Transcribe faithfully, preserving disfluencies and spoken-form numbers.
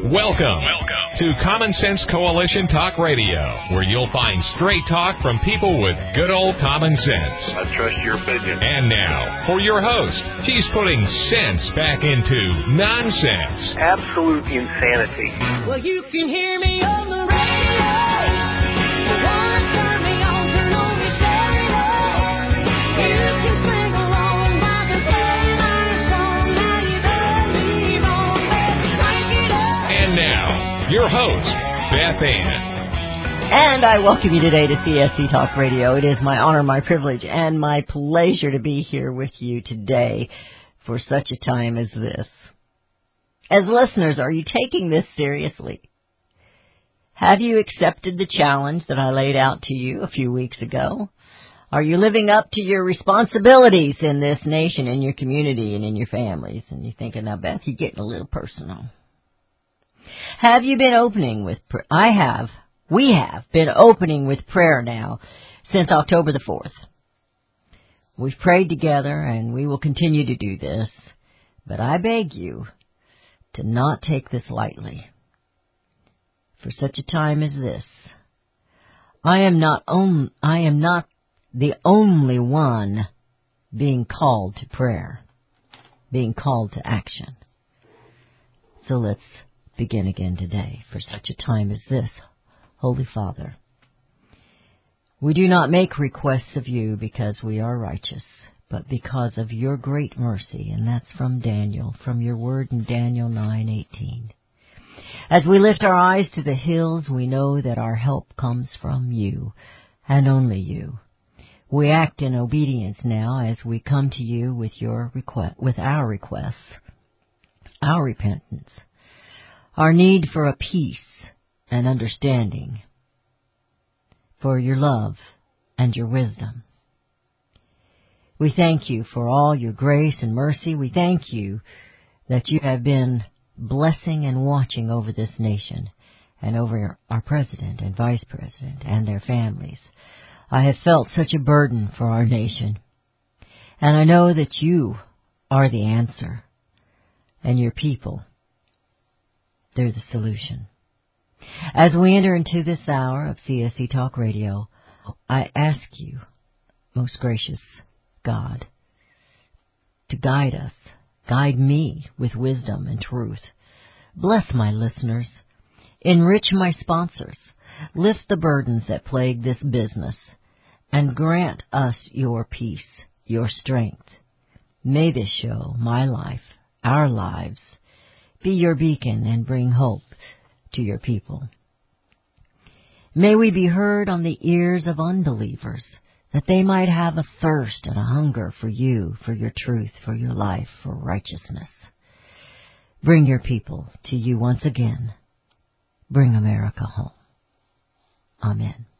Welcome, Welcome to Common Sense Coalition Talk Radio, where you'll find straight talk from people with good old common sense. I trust your opinion. And now, for your host, he's putting sense back into nonsense. Absolute insanity. Well, you can hear me on the radio. You want to turn me on, turn on me stereo. You can sing along by the playing our song. Now you done me wrong, baby, crank it up. And now, your host, Beth Ann. And I welcome you today to C S C Talk Radio. It is my honor, my privilege, and my pleasure to be here with you today for such a time as this. As listeners, are you taking this seriously? Have you accepted the challenge that I laid out to you a few weeks ago? Are you living up to your responsibilities in this nation, in your community, and in your families? And you're thinking, now, Beth, you're getting a little personal. Have you been opening with prayer? I have. We have been opening with prayer now since October the fourth. We've prayed together, and we will continue to do this. But I beg you to not take this lightly. For such a time as this, I am not on, I am not the only one being called to prayer, being called to action. So let's begin again today. For such a time as this, Holy Father, we do not make requests of you because we are righteous, but because of your great mercy, and that's from Daniel, from your word in Daniel nine eighteen. As we lift our eyes to the hills, we know that our help comes from you, and only you. We act in obedience now as we come to you with your request, with our requests, our repentance, our need for a peace and understanding, for your love and your wisdom. We thank you for all your grace and mercy. We thank you that you have been blessing and watching over this nation and over our president and vice president and their families. I have felt such a burden for our nation, and I know that you are the answer, and your people, they're the solution. As we enter into this hour of C S C Talk Radio, I ask you, most gracious God, to guide us, guide me with wisdom and truth. Bless my listeners, enrich my sponsors, lift the burdens that plague this business, and grant us your peace, your strength. May this show, my life, our lives, be your beacon and bring hope to your people. May we be heard on the ears of unbelievers, that they might have a thirst and a hunger for you, for your truth, for your life, for righteousness. Bring your people to you once again. Bring America home. Amen.